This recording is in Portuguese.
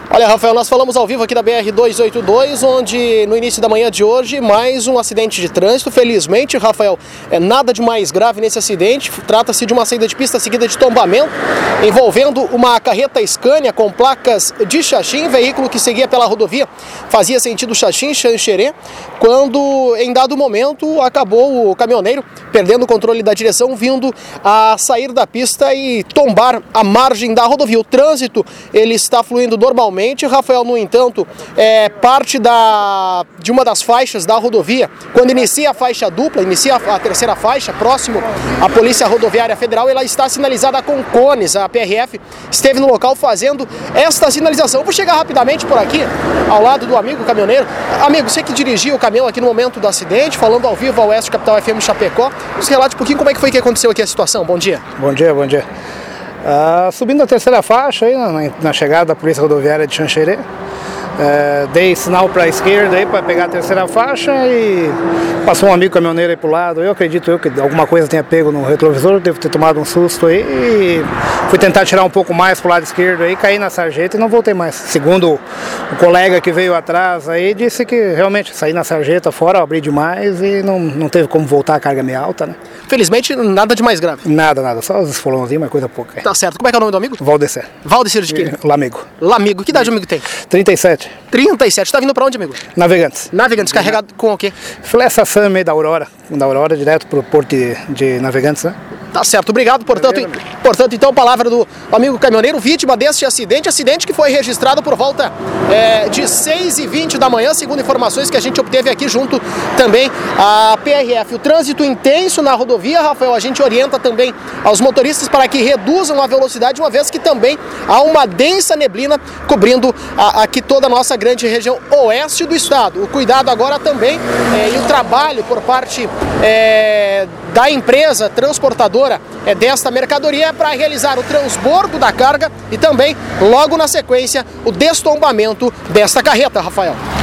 Olha, Rafael, nós falamos ao vivo aqui da BR-282, onde no início da manhã de hoje, mais um acidente de trânsito. Felizmente, Rafael, nada de mais grave nesse acidente. Trata-se de uma saída de pista seguida de tombamento, envolvendo uma carreta Scania com placas de Xaxim, veículo que seguia pela rodovia, fazia sentido Xaxim-Xanxerê, quando em dado momento acabou o caminhoneiro perdendo o controle da direção, vindo a sair da pista e tombar a margem da rodovia. O trânsito, ele está fluindo normalmente. Rafael, no entanto, parte de uma das faixas da rodovia, quando inicia a faixa dupla, inicia a terceira faixa, próximo à Polícia Rodoviária Federal, ela está sinalizada com cones. A PRF esteve no local fazendo esta sinalização. Eu vou chegar rapidamente por aqui, ao lado do amigo caminhoneiro. Amigo, você que dirigiu o caminhão aqui no momento do acidente, falando ao vivo ao Oeste Capital FM Chapecó, nos relate um pouquinho como é que foi que aconteceu aqui a situação. Bom dia. Bom dia, bom dia. Subindo a terceira faixa, aí, na chegada da Polícia Rodoviária de Xanxerê, dei sinal para a esquerda aí para pegar a terceira faixa e passou um amigo caminhoneiro aí pro lado. Eu acredito que alguma coisa tenha pego no retrovisor, devo ter tomado um susto aí e fui tentar tirar um pouco mais pro lado esquerdo aí, caí na sarjeta e não voltei mais. Segundo o colega que veio atrás aí, disse que realmente saí na sarjeta fora, abri demais e não teve como voltar, a carga meio alta, né? Felizmente, nada de mais grave. Nada, só os esfolãozinhos, mas coisa pouca. Tá certo. Como é que é o nome do amigo? Valdecir. Valdecir de quê? Lamigo. Lamigo. Que idade o amigo tem? 37. 37. Tá vindo pra onde, amigo? Navegantes. Navegantes. Carregado com o quê? Essa SAM aí da Aurora direto pro porto de Navegantes, né? Tá certo, obrigado. Portanto, então, palavra do amigo caminhoneiro, vítima deste acidente que foi registrado por volta de 6h20 da manhã, segundo informações que a gente obteve aqui junto também à PRF. O trânsito intenso na rodovia, Rafael, a gente orienta também aos motoristas para que reduzam a velocidade, uma vez que também há uma densa neblina cobrindo aqui toda a nossa grande região oeste do estado. O cuidado agora também e o trabalho por parte da empresa transportadora desta mercadoria para realizar o transbordo da carga e também, logo na sequência, o destombamento desta carreta, Rafael.